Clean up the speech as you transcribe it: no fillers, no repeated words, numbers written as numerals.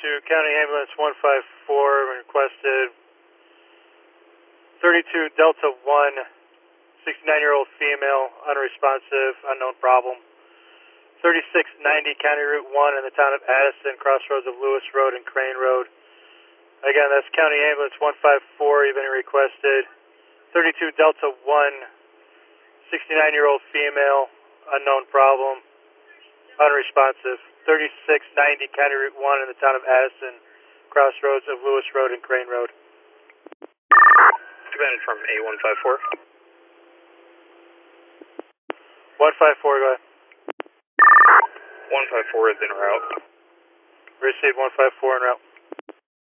to County Ambulance 154, requested 32 Delta 1, 69-year-old female, unresponsive, unknown problem. 3690 County Route 1 in the town of Addison, crossroads of Lewis Road and Crane Road. Again, that's County Ambulance 154, you've been requested. 32 Delta 1, 69-year-old female, unknown problem, unresponsive. 3690 County Route 1 in the town of Addison, crossroads of Lewis Road and Crane Road. Commanded from A154. 154, go ahead. 154 is en route. Received 154 en route.